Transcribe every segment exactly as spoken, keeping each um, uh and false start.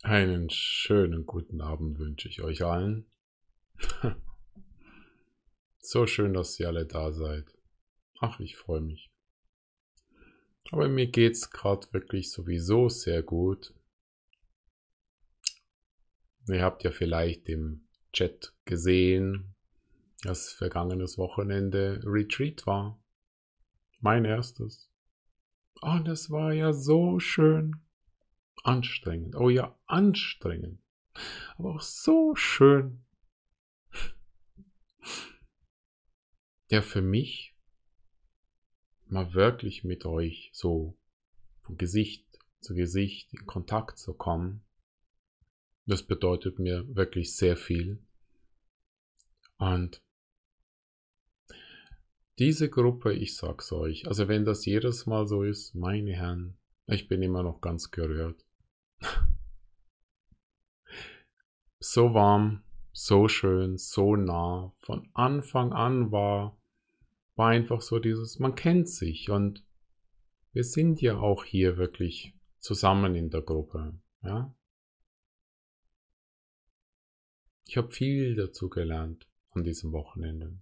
Einen schönen guten Abend wünsche ich euch allen. So schön, dass ihr alle da seid. Ach, ich freue mich. Aber mir geht's gerade wirklich sowieso sehr gut. Ihr habt ja vielleicht im Chat gesehen, dass vergangenes Wochenende Retreat war. Mein erstes. Und es war ja so schön. Anstrengend. Oh ja, anstrengend. Aber auch so schön. Ja, für mich mal wirklich mit euch so von Gesicht zu Gesicht in Kontakt zu kommen, das bedeutet mir wirklich sehr viel. Und diese Gruppe, ich sag's euch, also wenn das jedes Mal so ist, meine Herren, ich bin immer noch ganz gerührt. So warm, so schön, so nah. Von Anfang an war, war einfach so dieses, man kennt sich und wir sind ja auch hier wirklich zusammen in der Gruppe. Ja? Ich habe viel dazu gelernt an diesem Wochenende.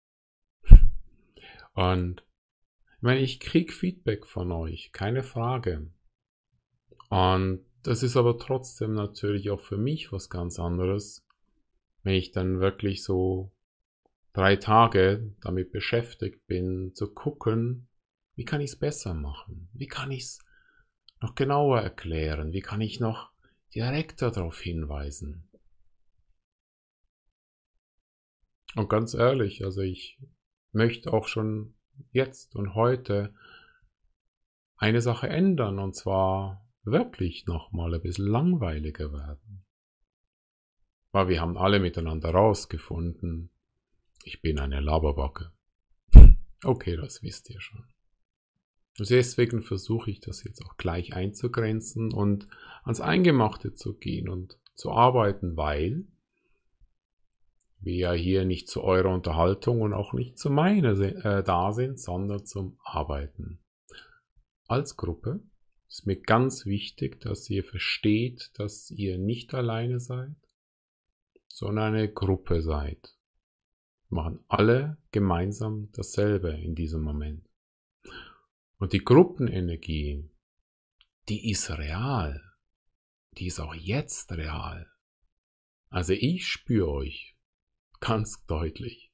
Und ich meine, ich krieg Feedback von euch, keine Frage. Und das ist aber trotzdem natürlich auch für mich was ganz anderes, wenn ich dann wirklich so drei Tage damit beschäftigt bin, zu gucken, wie kann ich es besser machen? Wie kann ich es noch genauer erklären? Wie kann ich noch direkter darauf hinweisen? Und ganz ehrlich, also ich möchte auch schon jetzt und heute eine Sache ändern, und zwar wirklich nochmal ein bisschen langweiliger werden. Weil wir haben alle miteinander rausgefunden, ich bin eine Laberbacke. Okay, das wisst ihr schon. Und deswegen versuche ich das jetzt auch gleich einzugrenzen und ans Eingemachte zu gehen und zu arbeiten, weil wir ja hier nicht zu eurer Unterhaltung und auch nicht zu meiner äh, da sind, sondern zum Arbeiten. Als Gruppe ist mir ganz wichtig, dass ihr versteht, dass ihr nicht alleine seid, sondern eine Gruppe seid. Wir machen alle gemeinsam dasselbe in diesem Moment. Und die Gruppenenergie, die ist real. Die ist auch jetzt real. Also ich spüre euch ganz deutlich.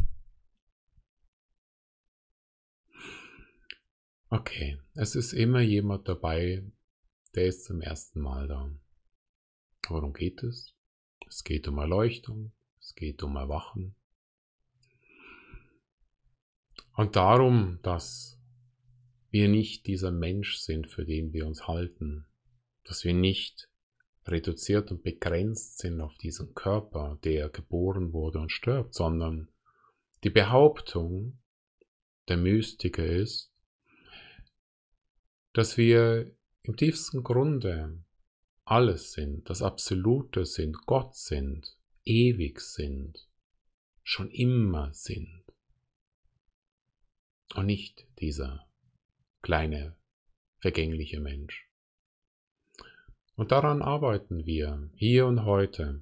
Okay, es ist immer jemand dabei, der ist zum ersten Mal da. Worum geht es? Es geht um Erleuchtung, es geht um Erwachen. Und darum, dass wir nicht dieser Mensch sind, für den wir uns halten. Dass wir nicht reduziert und begrenzt sind auf diesen Körper, der geboren wurde und stirbt, sondern die Behauptung der Mystiker ist, dass wir im tiefsten Grunde alles sind, das Absolute sind, Gott sind, ewig sind, schon immer sind und nicht dieser kleine, vergängliche Mensch. Und daran arbeiten wir, hier und heute,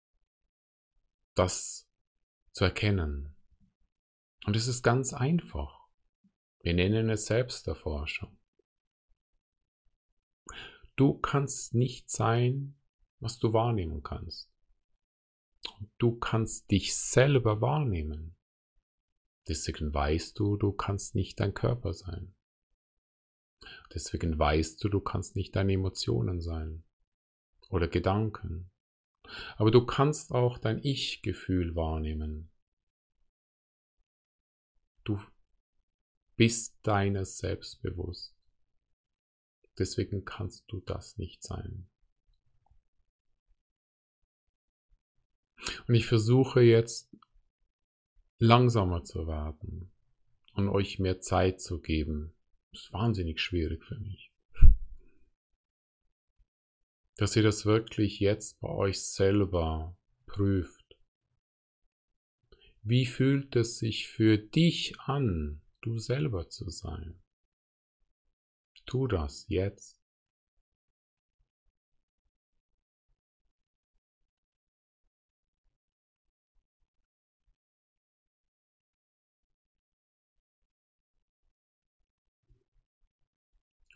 das zu erkennen. Und es ist ganz einfach. Wir nennen es Selbsterforschung. Du kannst nicht sein, was du wahrnehmen kannst. Du kannst dich selber wahrnehmen. Deswegen weißt du, du kannst nicht dein Körper sein. Deswegen weißt du, du kannst nicht deine Emotionen sein oder Gedanken. Aber du kannst auch dein Ich-Gefühl wahrnehmen. Du bist deines selbst bewusst. Deswegen kannst du das nicht sein. Und ich versuche jetzt langsamer zu werden und euch mehr Zeit zu geben. Das ist wahnsinnig schwierig für mich. Dass ihr das wirklich jetzt bei euch selber prüft. Wie fühlt es sich für dich an, du selber zu sein? Tu das jetzt.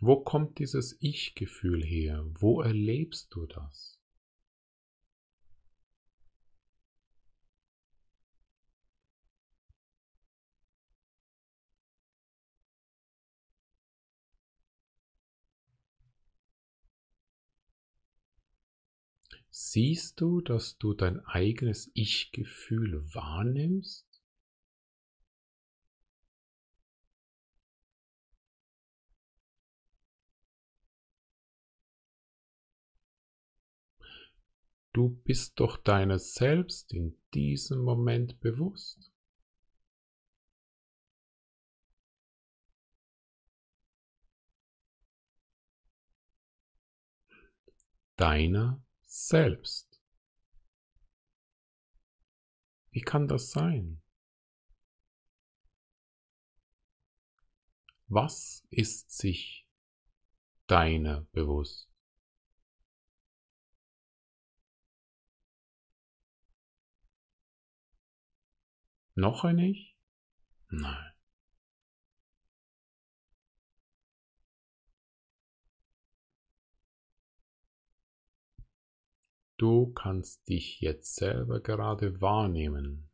Wo kommt dieses Ich-Gefühl her? Wo erlebst du das? Siehst du, dass du dein eigenes Ich-Gefühl wahrnimmst? Du bist doch deiner selbst in diesem Moment bewusst. Deiner selbst. Wie kann das sein? Was ist sich deiner bewusst? Noch ein Ich? Nein. Du kannst dich jetzt selber gerade wahrnehmen.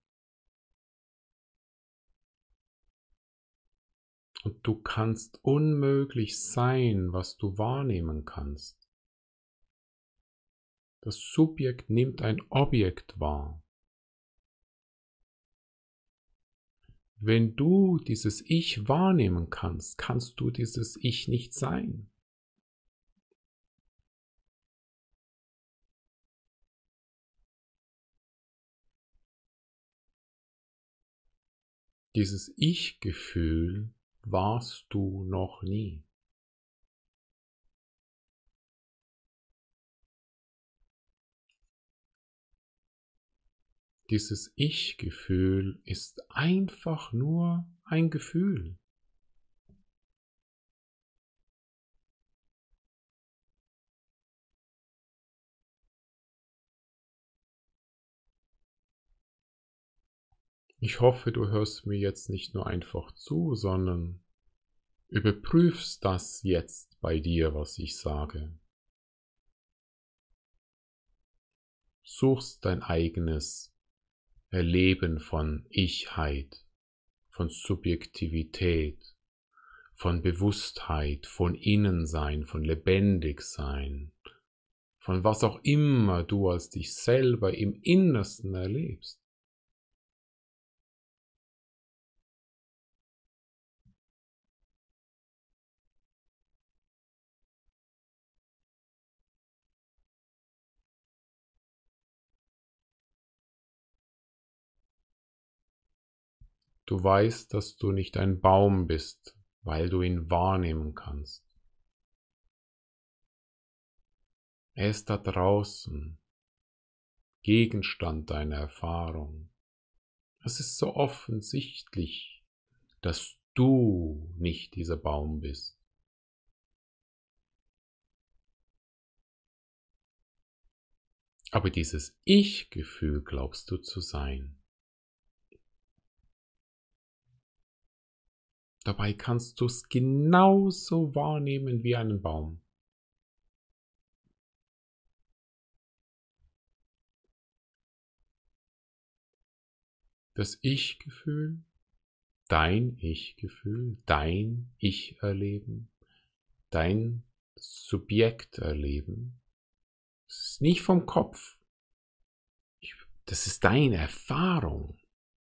Und du kannst unmöglich sein, was du wahrnehmen kannst. Das Subjekt nimmt ein Objekt wahr. Wenn du dieses Ich wahrnehmen kannst, kannst du dieses Ich nicht sein. Dieses Ich-Gefühl warst du noch nie. Dieses Ich-Gefühl ist einfach nur ein Gefühl. Ich hoffe, du hörst mir jetzt nicht nur einfach zu, sondern überprüfst das jetzt bei dir, was ich sage. Suchst dein eigenes Erleben von Ichheit, von Subjektivität, von Bewusstheit, von Innensein, von Lebendigsein, von was auch immer du als dich selber im Innersten erlebst. Du weißt, dass du nicht ein Baum bist, weil du ihn wahrnehmen kannst. Er ist da draußen, Gegenstand deiner Erfahrung. Es ist so offensichtlich, dass du nicht dieser Baum bist. Aber dieses Ich-Gefühl glaubst du zu sein. Dabei kannst du es genauso wahrnehmen wie einen Baum. Das Ich-Gefühl, dein Ich-Gefühl, dein Ich-Erleben, dein Subjekterleben, das ist nicht vom Kopf. Das ist deine Erfahrung.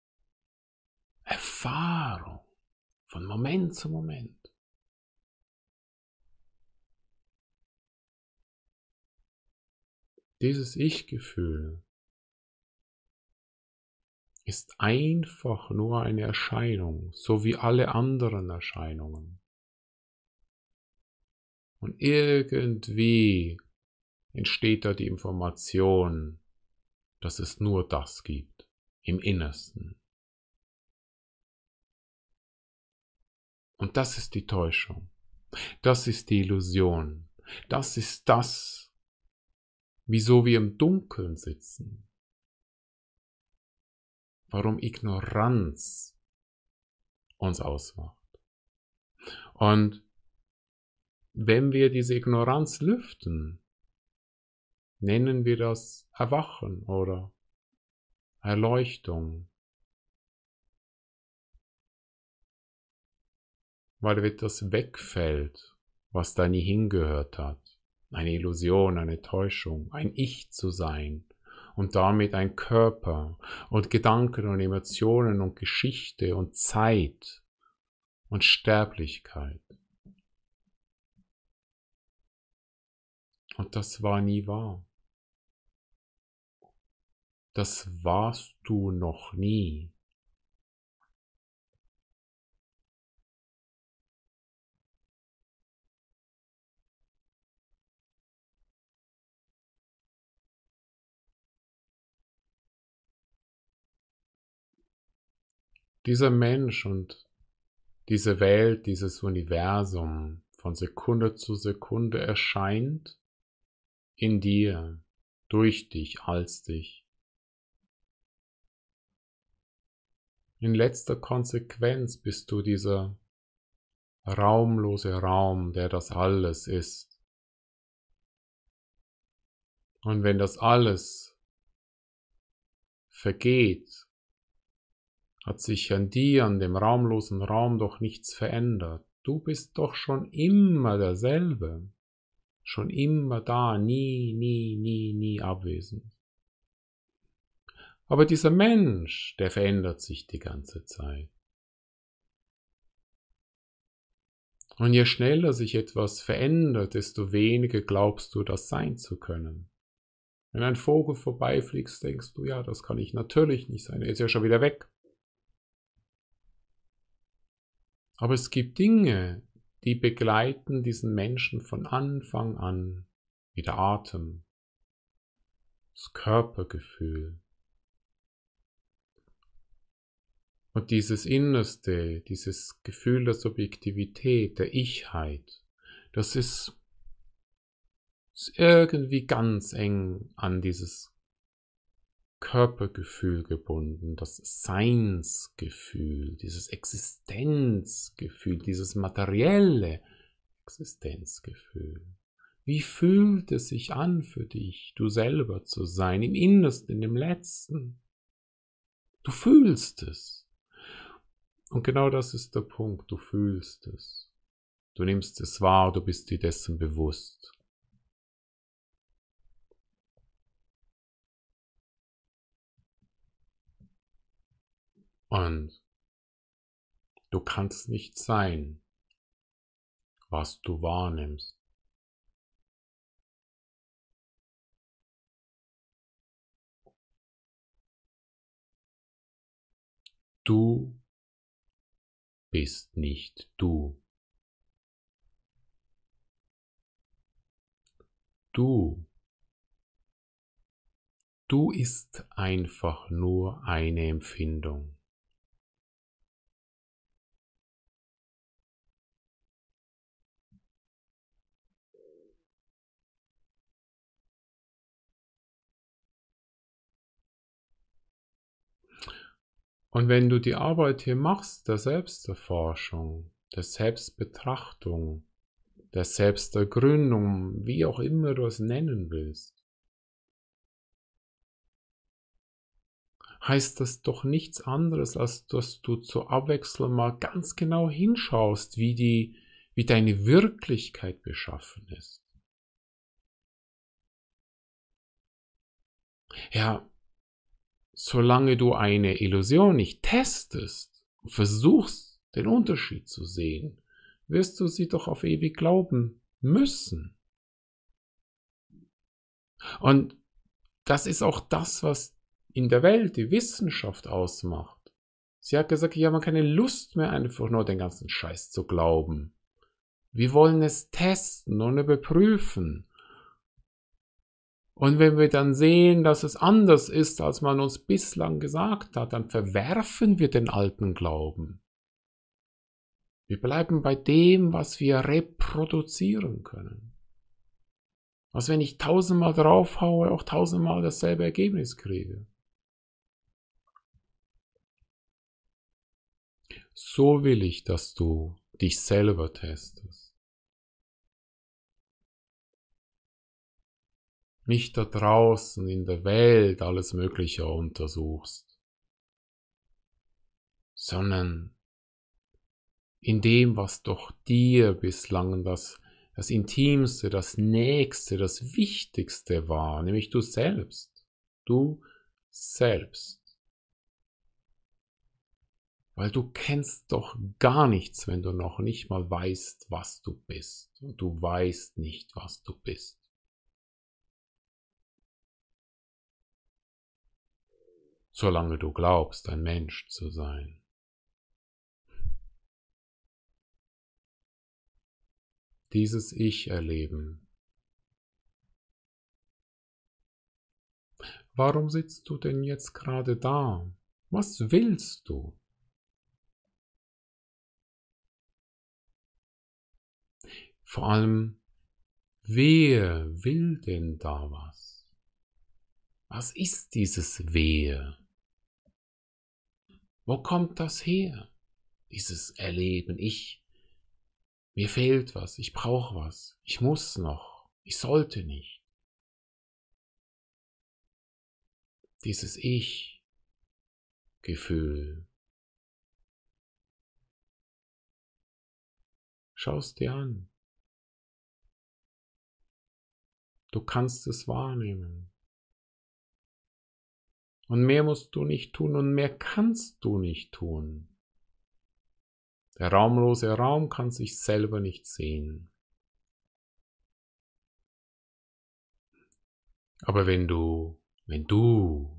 Erfahrung von Moment zu Moment. Dieses Ich-Gefühl ist einfach nur eine Erscheinung, so wie alle anderen Erscheinungen. Und irgendwie entsteht da die Information, dass es nur das gibt, im Innersten. Und das ist die Täuschung. Das ist die Illusion. Das ist das, wieso wir im Dunkeln sitzen. Warum Ignoranz uns ausmacht. Und wenn wir diese Ignoranz lüften, nennen wir das Erwachen oder Erleuchtung, weil etwas wegfällt, was da nie hingehört hat. Eine Illusion, eine Täuschung, ein Ich zu sein und damit ein Körper und Gedanken und Emotionen und Geschichte und Zeit und Sterblichkeit. Und das war nie wahr. Das warst du noch nie. Dieser Mensch und diese Welt, dieses Universum von Sekunde zu Sekunde erscheint in dir, durch dich, als dich. In letzter Konsequenz bist du dieser raumlose Raum, der das alles ist. Und wenn das alles vergeht, hat sich an dir, an dem raumlosen Raum doch nichts verändert. Du bist doch schon immer derselbe, schon immer da, nie, nie, nie, nie abwesend. Aber dieser Mensch, der verändert sich die ganze Zeit. Und je schneller sich etwas verändert, desto weniger glaubst du, das sein zu können. Wenn ein Vogel vorbeifliegt, denkst du, ja, das kann ich natürlich nicht sein, er ist ja schon wieder weg. Aber es gibt Dinge, die begleiten diesen Menschen von Anfang an, wie der Atem, das Körpergefühl. Und dieses Innerste, dieses Gefühl der Subjektivität, der Ichheit, das ist, ist irgendwie ganz eng an dieses Körpergefühl gebunden, das Seinsgefühl, dieses Existenzgefühl, dieses materielle Existenzgefühl. Wie fühlt es sich an für dich, du selber zu sein, im Innersten, in dem Letzten? Du fühlst es. Und genau das ist der Punkt, du fühlst es. Du nimmst es wahr, du bist dir dessen bewusst. Und du kannst nicht sein, was du wahrnimmst. Du bist nicht du. Du. Du ist einfach nur eine Empfindung. Und wenn du die Arbeit hier machst, der Selbsterforschung, der Selbstbetrachtung, der Selbstergründung, wie auch immer du es nennen willst, heißt das doch nichts anderes, als dass du zur Abwechslung mal ganz genau hinschaust, wie die, wie deine Wirklichkeit beschaffen ist. Ja, solange du eine Illusion nicht testest und versuchst, den Unterschied zu sehen, wirst du sie doch auf ewig glauben müssen. Und das ist auch das, was in der Welt die Wissenschaft ausmacht. Sie hat gesagt, ich habe keine Lust mehr, einfach nur den ganzen Scheiß zu glauben. Wir wollen es testen und überprüfen. Und wenn wir dann sehen, dass es anders ist, als man uns bislang gesagt hat, dann verwerfen wir den alten Glauben. Wir bleiben bei dem, was wir reproduzieren können. Was, wenn ich tausendmal draufhaue, auch tausendmal dasselbe Ergebnis kriege. So will ich, dass du dich selber testest. nicht da draußen in der Welt alles Mögliche untersuchst, sondern in dem, was doch dir bislang das, das Intimste, das Nächste, das Wichtigste war, nämlich du selbst. Du selbst. Weil du kennst doch gar nichts, wenn du noch nicht mal weißt, was du bist. Und du weißt nicht, was du bist. Solange du glaubst, ein Mensch zu sein. Dieses Ich erleben. Warum sitzt du denn jetzt gerade da? Was willst du? Vor allem, wer will denn da was? Was ist dieses Wer? Wo kommt das her? Dieses Erleben, ich, mir fehlt was, ich brauche was, ich muss noch, ich sollte nicht. Dieses Ich-Gefühl. Schau es dir an. Du kannst es wahrnehmen. Und mehr musst du nicht tun und mehr kannst du nicht tun. Der raumlose Raum kann sich selber nicht sehen. Aber wenn du, wenn du,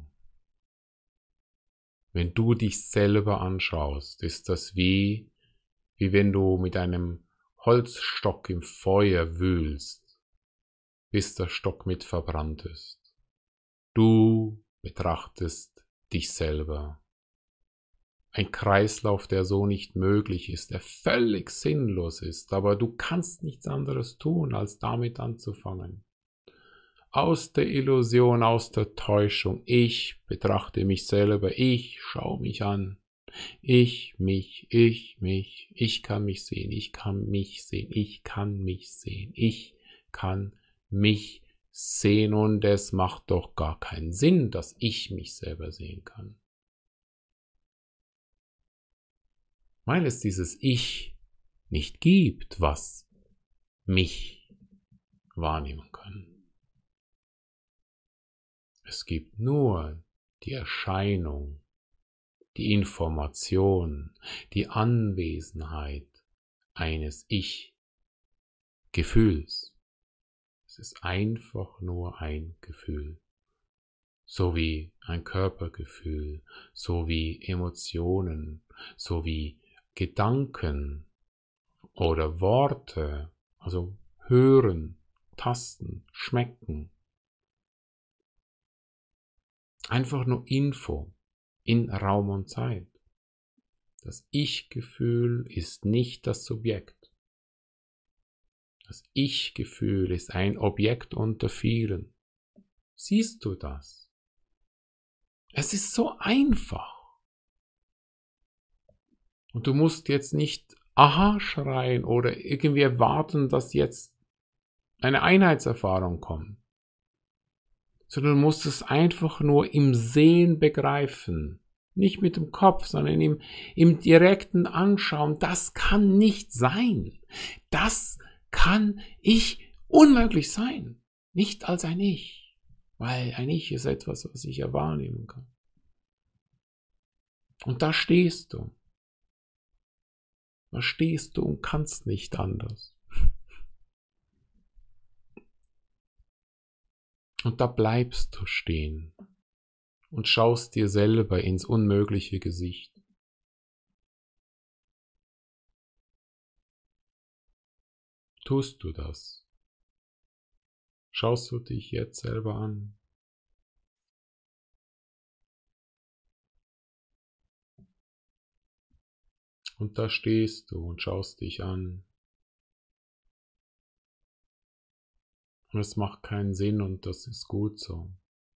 wenn du dich selber anschaust, ist das wie, wie wenn du mit einem Holzstock im Feuer wühlst, bis der Stock mit verbrannt ist. Du betrachtest dich selber. Ein Kreislauf, der so nicht möglich ist, der völlig sinnlos ist, aber du kannst nichts anderes tun, als damit anzufangen. Aus der Illusion, aus der Täuschung, ich betrachte mich selber, ich schaue mich an, ich, mich, ich, mich, ich kann mich sehen, ich kann mich sehen, ich kann mich sehen, ich kann mich sehen und es macht doch gar keinen Sinn, dass ich mich selber sehen kann. Weil es dieses Ich nicht gibt, was mich wahrnehmen kann. Es gibt nur die Erscheinung, die Information, die Anwesenheit eines Ich-Gefühls. Es ist einfach nur ein Gefühl, so wie ein Körpergefühl, so wie Emotionen, so wie Gedanken oder Worte, also hören, tasten, schmecken. Einfach nur Info in Raum und Zeit. Das Ich-Gefühl ist nicht das Subjekt. Das Ich-Gefühl ist ein Objekt unter vielen. Siehst du das? Es ist so einfach. Und du musst jetzt nicht Aha schreien oder irgendwie erwarten, dass jetzt eine Einheitserfahrung kommt. Sondern du musst es einfach nur im Sehen begreifen. Nicht mit dem Kopf, sondern im, im direkten Anschauen. Das kann nicht sein. Das kann ich unmöglich sein. Nicht als ein Ich. Weil ein Ich ist etwas, was ich ja wahrnehmen kann. Und da stehst du. Da stehst du und kannst nicht anders. Und da bleibst du stehen und schaust dir selber ins unmögliche Gesicht. Tust du das? Schaust du dich jetzt selber an? Und da stehst du und schaust dich an. Und es macht keinen Sinn und das ist gut so.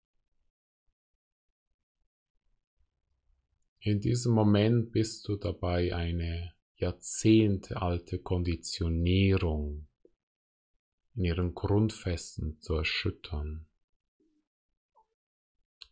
In diesem Moment bist du dabei, eine jahrzehntealte Konditionierung in ihren Grundfesten zu erschüttern.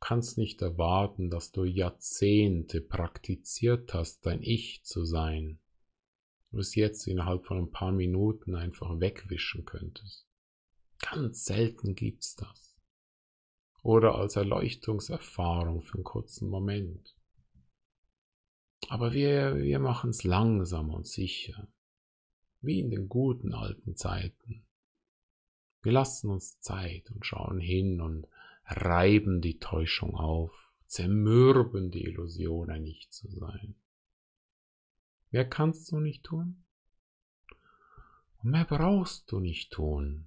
kannst nicht erwarten, dass du Jahrzehnte praktiziert hast, dein Ich zu sein, du es jetzt innerhalb von ein paar Minuten einfach wegwischen könntest. Ganz selten gibt's das. Oder als Erleuchtungserfahrung für einen kurzen Moment. Aber wir, wir machen es langsam und sicher, wie in den guten alten Zeiten. Wir lassen uns Zeit und schauen hin und reiben die Täuschung auf, zermürben die Illusion, ein Ich zu sein. Mehr kannst du nicht tun und mehr brauchst du nicht tun.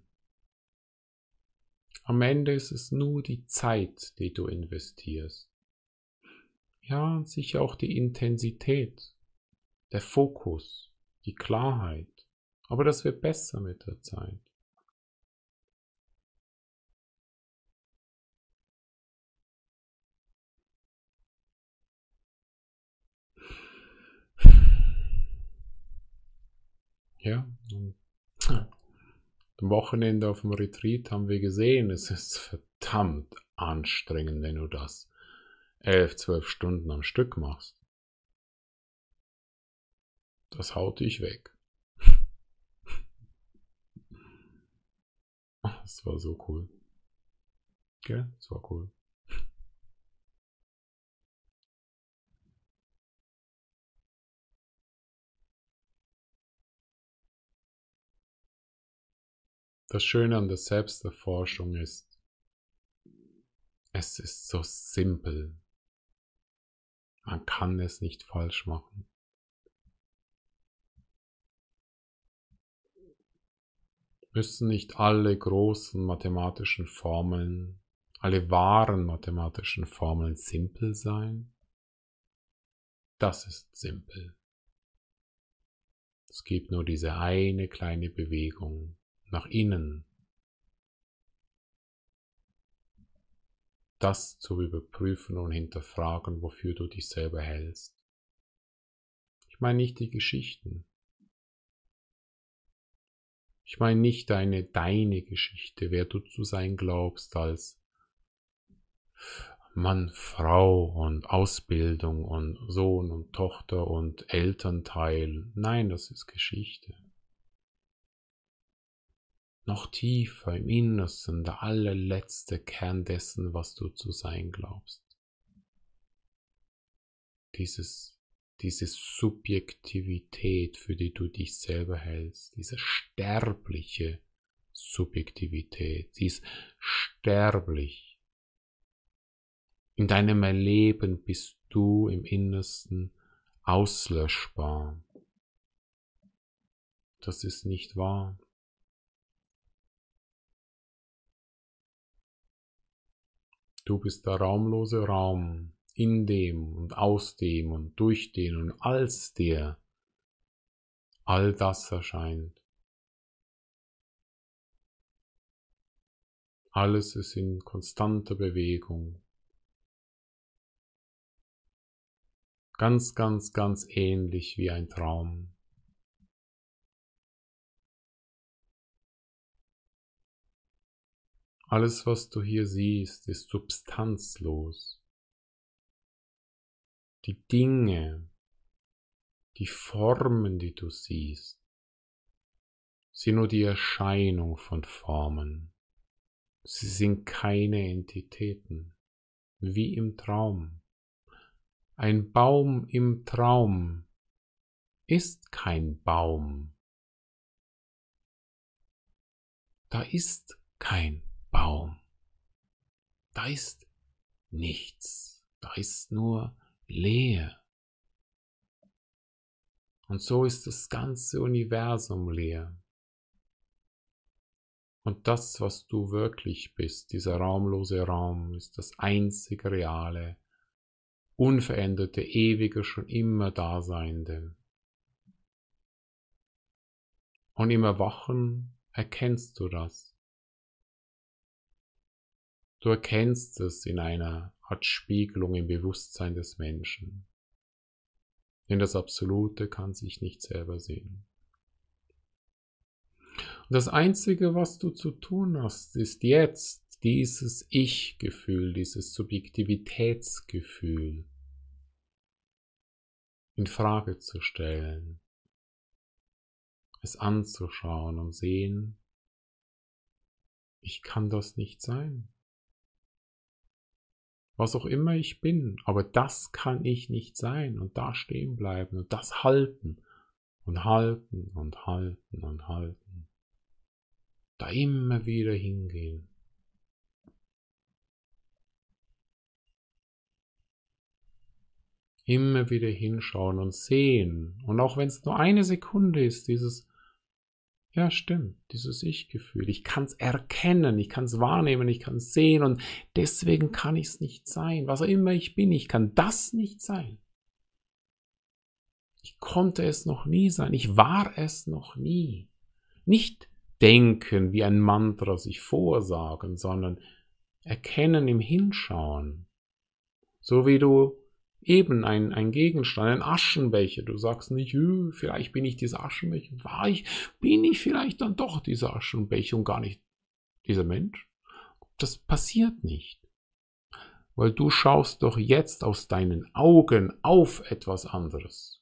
Am Ende ist es nur die Zeit, die du investierst. Ja, und sicher auch die Intensität, der Fokus, die Klarheit. Aber das wird besser mit der Zeit. Ja, und am Wochenende auf dem Retreat haben wir gesehen, es ist verdammt anstrengend, wenn du das elf, zwölf Stunden am Stück machst. Das haut dich weg. Das war so cool. Gell? Das war cool. Das Schöne an der Selbsterforschung ist, es ist so simpel. Man kann es nicht falsch machen. Müssen nicht alle großen mathematischen Formeln, alle wahren mathematischen Formeln simpel sein? Das ist simpel. Es gibt nur diese eine kleine Bewegung nach innen, das zu überprüfen und hinterfragen, wofür du dich selber hältst. Ich meine nicht die Geschichten. Ich meine nicht deine, deine Geschichte, wer du zu sein glaubst als Mann, Frau und Ausbildung und Sohn und Tochter und Elternteil. Nein, das ist Geschichte. Noch tiefer im Innersten, der allerletzte Kern dessen, was du zu sein glaubst. Dieses, diese Subjektivität, für die du dich selber hältst, diese sterbliche Subjektivität, sie ist sterblich. In deinem Erleben bist du im Innersten auslöschbar. Das ist nicht wahr. Du bist der raumlose Raum, in dem und aus dem und durch den und als der all das erscheint. Alles ist in konstanter Bewegung. Ganz, ganz, ganz ähnlich wie ein Traum. Alles, was du hier siehst, ist substanzlos. Die Dinge, die Formen, die du siehst, sind nur die Erscheinung von Formen. Sie sind keine Entitäten, wie im Traum. Ein Baum im Traum ist kein Baum. Da ist kein Baum. Da ist nichts. Da ist nur leer. Und so ist das ganze Universum leer. Und das, was du wirklich bist, dieser raumlose Raum, ist das einzig reale, unveränderte, ewige, schon immer Daseinende. Und im Erwachen erkennst du das. Du erkennst es in einer Art Spiegelung im Bewusstsein des Menschen. Denn das Absolute kann sich nicht selber sehen. Und das Einzige, was du zu tun hast, ist jetzt dieses Ich-Gefühl, dieses Subjektivitätsgefühl in Frage zu stellen, es anzuschauen und sehen, ich kann das nicht sein. Was auch immer ich bin, aber das kann ich nicht sein und da stehen bleiben und das halten und halten und halten und halten. Da immer wieder hingehen. Immer wieder hinschauen und sehen. Und auch wenn es nur eine Sekunde ist, dieses, ja stimmt, dieses Ich-Gefühl. Ich kann es erkennen, ich kann es wahrnehmen, ich kann es sehen und deswegen kann ich es nicht sein. Was auch immer ich bin, ich kann das nicht sein. Ich konnte es noch nie sein, ich war es noch nie. Nicht denken wie ein Mantra sich vorsagen, sondern erkennen im Hinschauen. So wie du eben ein, ein Gegenstand, ein Aschenbecher, du sagst nicht, vielleicht bin ich dieser Aschenbecher, war ich, bin ich vielleicht dann doch dieser Aschenbecher und gar nicht dieser Mensch? Das passiert nicht, weil du schaust doch jetzt aus deinen Augen auf etwas anderes.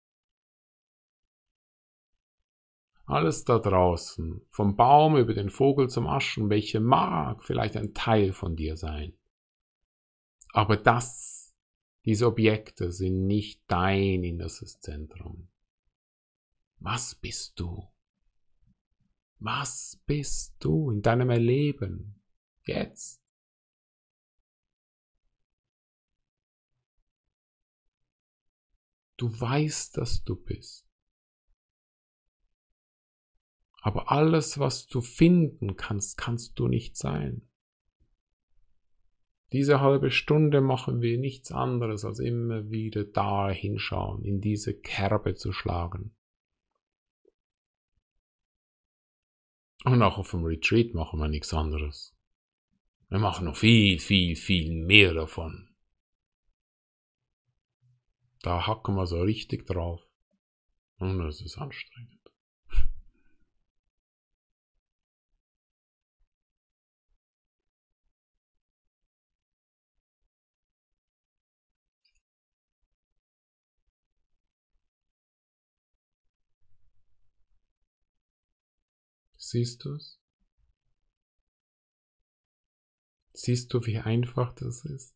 Alles da draußen, vom Baum über den Vogel zum Aschenbecher, mag vielleicht ein Teil von dir sein. Aber das, diese Objekte sind nicht dein innerstes Zentrum. Was bist du? Was bist du in deinem Erleben? Jetzt. Du weißt, dass du bist. Aber alles, was du finden kannst, kannst du nicht sein. Diese halbe Stunde machen wir nichts anderes, als immer wieder da hinschauen, in diese Kerbe zu schlagen. Und auch auf dem Retreat machen wir nichts anderes. Wir machen noch viel, viel, viel mehr davon. Da hacken wir so richtig drauf. Und das ist anstrengend. Siehst du es? Siehst du, wie einfach das ist?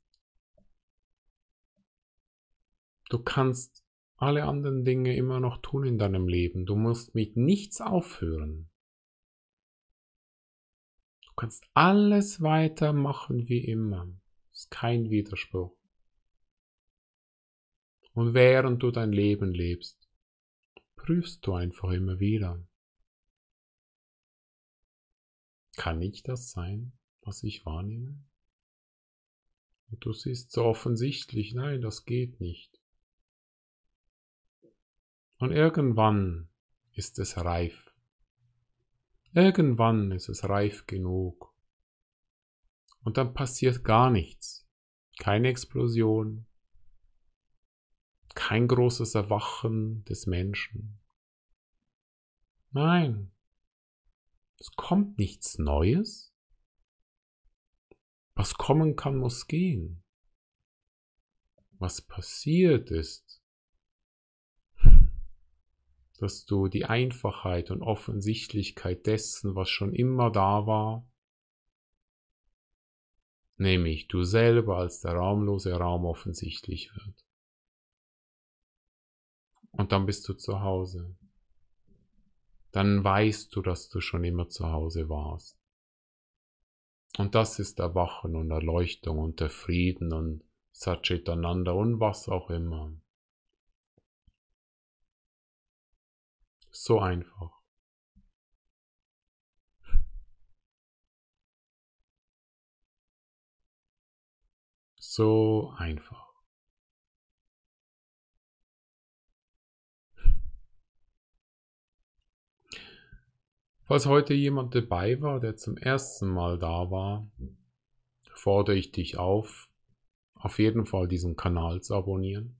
Du kannst alle anderen Dinge immer noch tun in deinem Leben. Du musst mit nichts aufhören. Du kannst alles weitermachen wie immer. Das ist kein Widerspruch. Und während du dein Leben lebst, prüfst du einfach immer wieder. Kann ich das sein, was ich wahrnehme? Und du siehst so offensichtlich, nein, das geht nicht. Und irgendwann ist es reif. Irgendwann ist es reif genug. Und dann passiert gar nichts. Keine Explosion. Kein großes Erwachen des Menschen. Nein. Es kommt nichts Neues. Was kommen kann, muss gehen. Was passiert ist, dass du die Einfachheit und Offensichtlichkeit dessen, was schon immer da war, nämlich du selber als der raumlose Raum offensichtlich wird. Und dann bist du zu Hause. Dann weißt du, dass du schon immer zu Hause warst. Und das ist Erwachen und Erleuchtung und der Frieden und Satchitananda und was auch immer. So einfach. So einfach. Falls heute jemand dabei war, der zum ersten Mal da war, fordere ich dich auf, auf jeden Fall diesen Kanal zu abonnieren.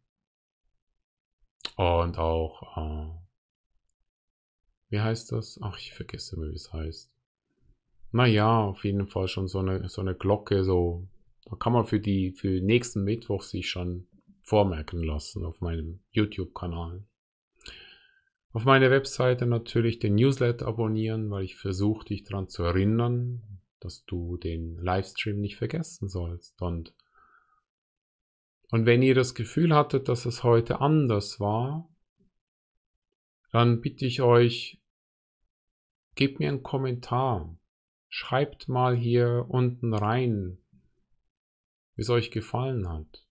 Und auch, äh, wie heißt das? Ach, ich vergesse mal, wie es heißt. naja, auf jeden Fall schon so eine, so eine Glocke, so, da kann man für die, für nächsten Mittwoch sich schon vormerken lassen auf meinem YouTube-Kanal. Auf meiner Webseite natürlich den Newsletter abonnieren, weil ich versuche, dich daran zu erinnern, dass du den Livestream nicht vergessen sollst. Und, und wenn ihr das Gefühl hattet, dass es heute anders war, dann bitte ich euch, gebt mir einen Kommentar. Schreibt mal hier unten rein, wie es euch gefallen hat.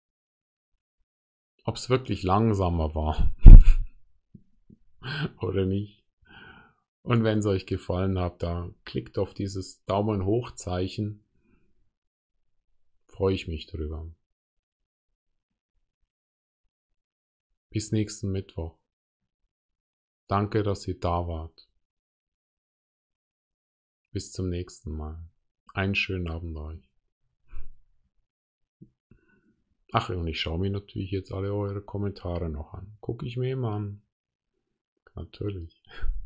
Ob es wirklich langsamer war oder nicht. Und wenn es euch gefallen hat, da klickt auf dieses Daumen hoch Zeichen. Freue ich mich drüber. Bis nächsten Mittwoch. Danke, dass ihr da wart. Bis zum nächsten Mal. Einen schönen Abend euch. Ach, und ich schaue mir natürlich jetzt alle eure Kommentare noch an. Gucke ich mir immer an. Natürlich.